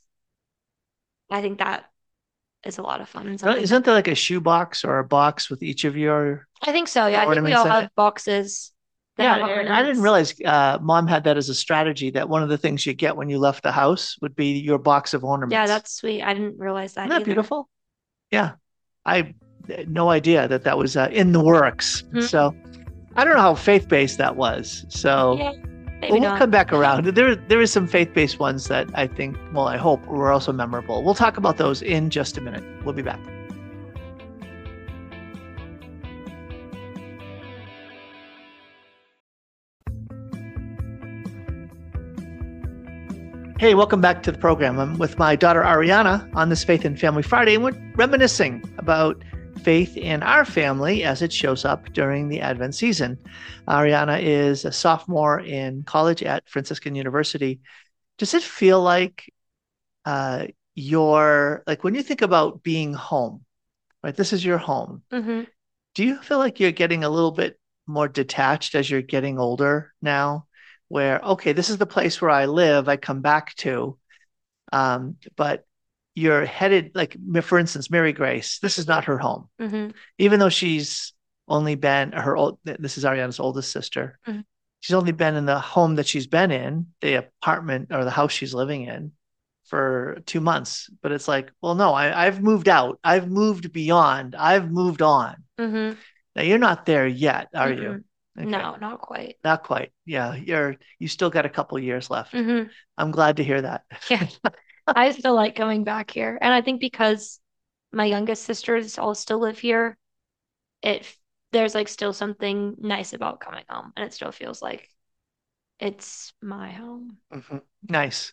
I think that is a lot of fun. And something Isn't there like a shoebox or a box with each of your? I think so. Yeah, I think we ornaments all in have it? boxes that Yeah, have and I didn't ornaments. realize uh, Mom had that as a strategy that one of the things you get when you left the house would be your box of ornaments. Yeah, that's sweet. I didn't realize that Isn't that either. beautiful? Yeah, I had no idea that that was uh, in the works. Mhm. So I don't know how faith-based that was. So Yeah, maybe well, we'll not. come back around. There, there is some faith-based ones that I think, well, I hope were also memorable. We'll talk about those in just a minute. We'll be back. Hey, welcome back to the program. I'm with my daughter Ariana on this Faith and Family Friday, and we're reminiscing about faith in our family as it shows up during the Advent season. Ariana is a sophomore in college at Franciscan University. Does it feel like uh, your, like when you think about being home, right? This is your home. hmm Do you feel like you're getting a little bit more detached as you're getting older now? Where, okay, this is the place where I live, I come back to, um, but you're headed, like, for instance, Mary Grace, this is not her home. hmm Even though she's only been her old, this is Ariana's oldest sister. Mhm. She's only been in the home that she's been in, the apartment or the house she's living in, for two months. But it's like, well, no, I, I've moved out. I've moved beyond. I've moved on. hmm Now you're not there yet, are you? Okay. No, not quite. Not quite. Yeah, you're you still got a couple years left. hmm I'm glad to hear that. Yeah. I still like coming back here. And I think because my youngest sisters all still live here, it there's like still something nice about coming home. And it still feels like it's my home. Mhm. Nice.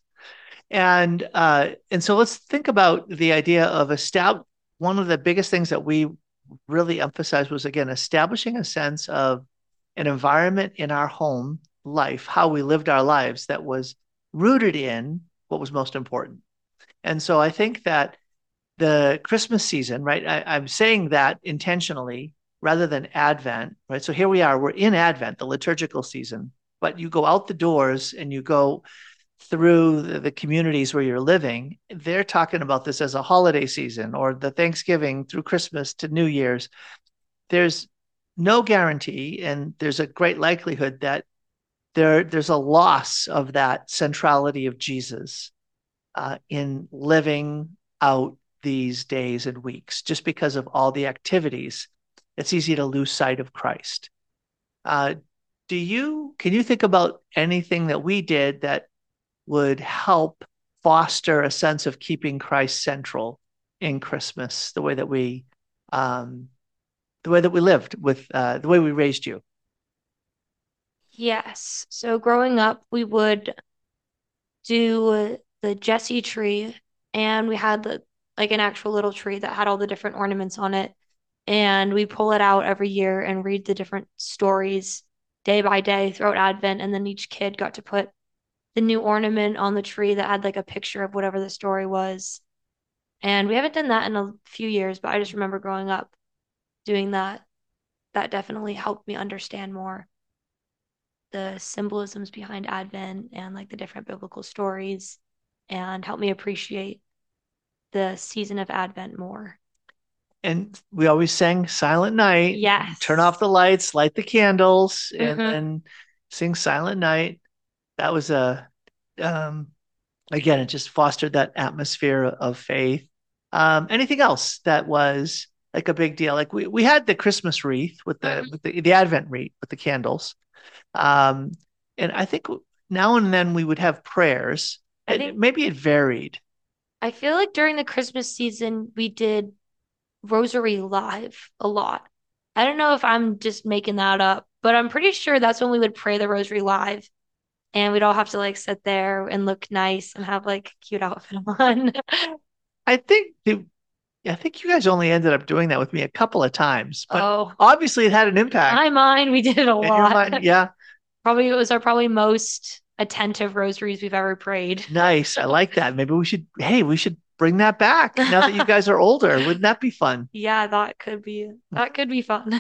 And uh, and so let's think about the idea of estab one of the biggest things that we really emphasized was, again, establishing a sense of an environment in our home life, how we lived our lives, that was rooted in what was most important. And so I think that the Christmas season, right? I, I'm saying that intentionally rather than Advent, right? So here we are, we're in Advent, the liturgical season, but you go out the doors and you go through the, the communities where you're living, they're talking about this as a holiday season, or the Thanksgiving through Christmas to New Year's. There's no guarantee, and there's a great likelihood that there there's a loss of that centrality of Jesus uh, in living out these days and weeks, just because of all the activities. It's easy to lose sight of Christ. Uh, do you can you think about anything that we did that would help foster a sense of keeping Christ central in Christmas, the way that we um, the way that we lived with uh, the way we raised you? Yes. So growing up, we would do the Jesse tree, and we had the like an actual little tree that had all the different ornaments on it. And we pull it out every year and read the different stories day by day throughout Advent. And then each kid got to put the new ornament on the tree that had like a picture of whatever the story was. And we haven't done that in a few years, but I just remember growing up doing that. That definitely helped me understand more the symbolisms behind Advent and like the different biblical stories, and helped me appreciate the season of Advent more. And we always sang Silent Night. Yes. Turn off the lights, light the candles, and Mhm. then sing Silent Night. That was a, um, again, it just fostered that atmosphere of faith. Um, anything else that was like a big deal? Like we, we had the Christmas wreath with the, Mhm. with the, the Advent wreath with the candles. Um, and I think now and then we would have prayers. I And think maybe it varied. I feel like during the Christmas season we did Rosary Live a lot. I don't know if I'm just making that up, but I'm pretty sure that's when we would pray the Rosary Live, and we'd all have to like sit there and look nice and have like cute outfit on. I think the, I think you guys only ended up doing that with me a couple of times, but Oh, obviously it had an impact my mind, we did it a in your lot. mind. Yeah, Probably it was our probably most attentive rosaries we've ever prayed. nice. I like that. Maybe we should, hey, we should bring that back now that you guys are older. Wouldn't that be fun? Yeah, that could be that could be fun.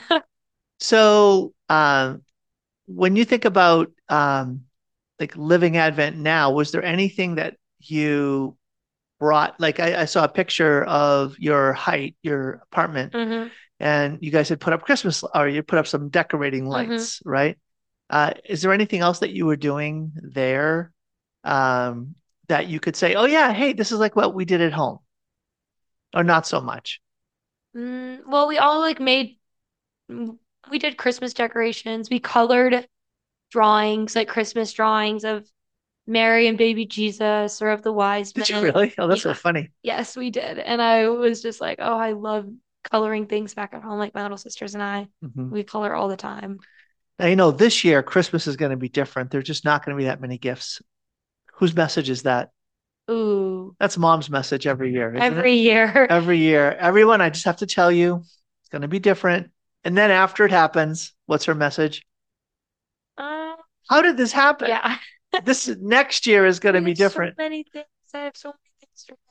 So, um, when you think about um, like living Advent now, was there anything that you brought? Like I, I saw a picture of your height, your apartment, hmm and you guys had put up Christmas, or you put up some decorating lights, right? Uh, is there anything else that you were doing there um, that you could say, oh yeah, hey, this is like what we did at home, or not so much? Mm, well, we all like made mm, we did Christmas decorations. We colored drawings, like Christmas drawings of Mary and baby Jesus or of the wise Did you men. really? Oh, that's so Yeah. funny. Yes, we did. And I was just like, oh, I love coloring things back at home, like my little sisters and I. Mhm. We color all the time. Now, you know, this year Christmas is going to be different. There's just not going to be that many gifts. Whose message is that? Ooh, That's mom's message every year, isn't it? every year. Every year. Everyone, I just have to tell you, it's going to be different. And then after it happens, what's her message? Uh, How did this happen? yeah. This next year is going to We be have so different. many things. I have so many things to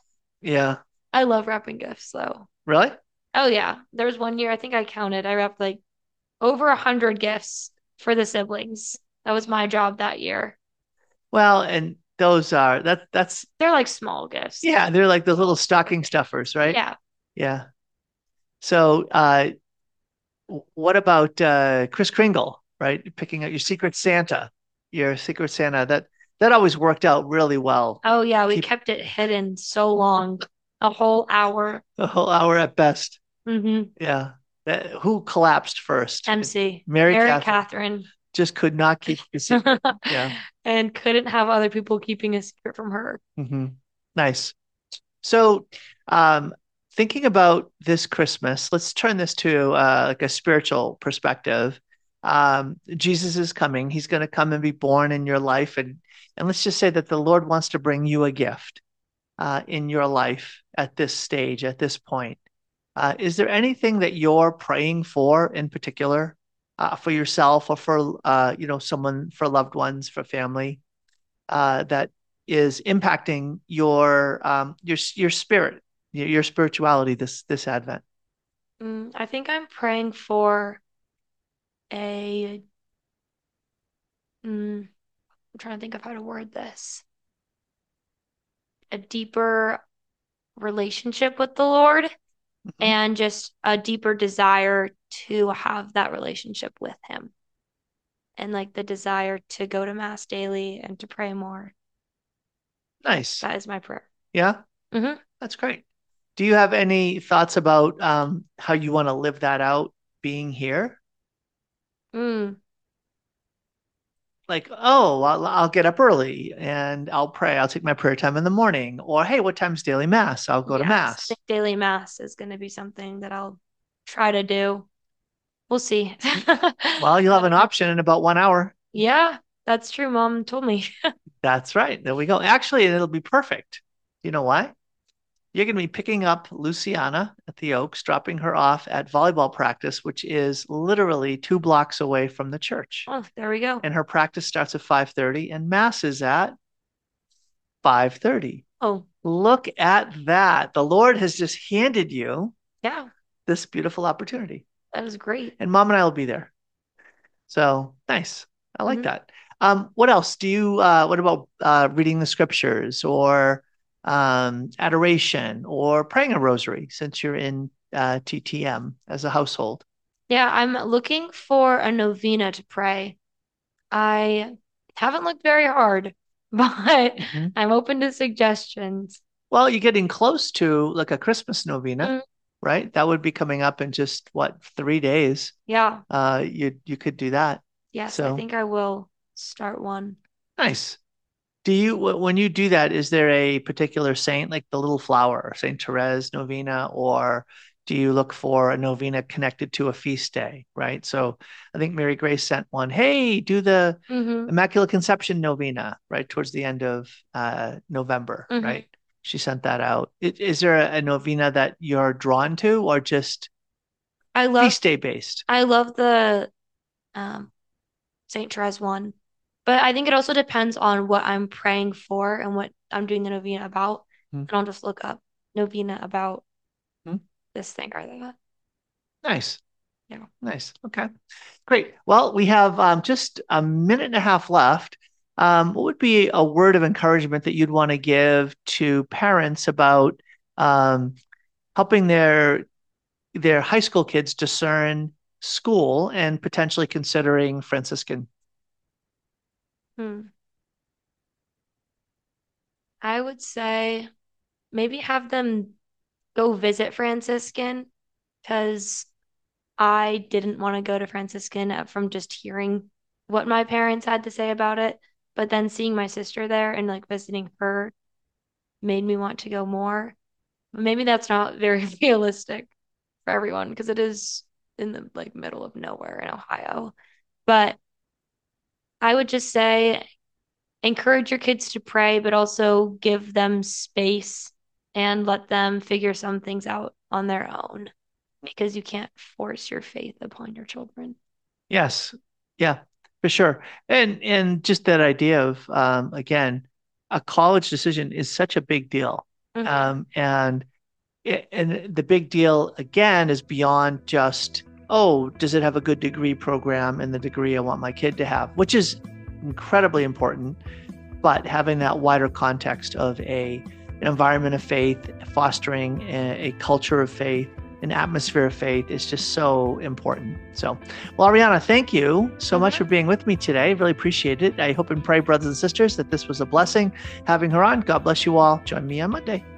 Yeah. I love wrapping gifts though. Really? Oh yeah. There was one year, I think I counted, I wrapped like over a hundred gifts for the siblings. That was my job that year. Well, and those are that that's They're like small gifts. yeah, they're like those little stocking stuffers, right? Yeah. Yeah. So, uh, what about uh, Kris Kringle, right? Picking out your Secret Santa, your Secret Santa. That that always worked out really well. Oh yeah, we Keep kept it hidden so long, a whole hour. a whole hour at best. Mm-hmm. Yeah. That, who collapsed first? M C, Mary Mary Catherine Catherine, just could not keep the secret. Yeah. and couldn't have other people keeping a secret from her. Hmm. Nice. So, um, thinking about this Christmas, let's turn this to uh, like a spiritual perspective. Um, Jesus is coming. He's going to come and be born in your life, and and let's just say that the Lord wants to bring you a gift uh, in your life at this stage, at this point. Uh, is there anything that you're praying for in particular, uh, for yourself or for uh, you know someone, for loved ones, for family? Uh, that is impacting your um, your your spirit, your, your spirituality this this Advent. Mm, I think I'm praying for a, mm, I'm trying to think of how to word this, a deeper relationship with the Lord Mhm. and just a deeper desire to have that relationship with Him and like the desire to go to Mass daily and to pray more. Nice. That is my prayer. Yeah, Mm-hmm. that's great. Do you have any thoughts about um, how you want to live that out being here? Mm, Like, oh, I'll, I'll get up early and I'll pray. I'll take my prayer time in the morning. Or, hey, what time's daily mass? I'll go to yes, I mass. think daily Mass is going to be something that I'll try to do. We'll see. Well, you'll have an option in about one hour. Yeah, that's true. Mom told me. That's right. There we go. Actually, it'll be perfect. You know why? You're going to be picking up Luciana at the Oaks, dropping her off at volleyball practice, which is literally two blocks away from the church. Oh, there we go. And her practice starts at five thirty and mass is at five thirty. Oh, Look at that. The Lord has just handed you yeah, this beautiful opportunity. that is great. And mom and I will be there. So nice. I like Mhm. that. Um, what else do you, uh, what about uh, reading the scriptures or um, adoration or praying a rosary since you're in uh, T T M as a household? Yeah, I'm looking for a novena to pray. I haven't looked very hard, but Mhm. I'm open to suggestions. Well, you're getting close to like a Christmas novena, Mm, right? That would be coming up in just what, three days. yeah, Uh, you you could do that. yes, I So think I will start one. nice. Do you, wh- when you do that, is there a particular saint, like the Little Flower, Saint Therese novena, or do you look for a novena connected to a feast day, right? So I think Mary Grace sent one. Hey, do the Mm-hmm. Immaculate Conception novena, right, towards the end of uh, November, Mm-hmm. right? She sent that out. I- Is there a, a novena that you're drawn to, or just I love feast day based? I love the um Saint Therese one. But I think it also depends on what I'm praying for and what I'm doing the novena about. Hmm. And I'll just look up novena about Hmm. this thing or that. Nice. Yeah. Nice. Okay. Great. Well, we have um, just a minute and a half left. Um, what would be a word of encouragement that you'd want to give to parents about um, helping their their high school kids discern school and potentially considering Franciscan? Hmm. I would say maybe have them go visit Franciscan because I didn't want to go to Franciscan uh, from just hearing what my parents had to say about it. But then seeing my sister there and like visiting her made me want to go more. Maybe that's not very realistic for everyone because it is in the like middle of nowhere in Ohio. But I would just say encourage your kids to pray, but also give them space and let them figure some things out on their own because you can't force your faith upon your children. Yes. Yeah, for sure. And and just that idea of um, again, a college decision is such a big deal. Mhm. Um, and it, and the big deal again is beyond just, oh, does it have a good degree program and the degree I want my kid to have, which is incredibly important. But having that wider context of a an environment of faith, fostering a, a culture of faith, an atmosphere of faith is just so important. So, well, Ariana, thank you so much for being with me today. Really appreciate it. I hope and pray, brothers and sisters, that this was a blessing having her on. God bless you all. Join me on Monday.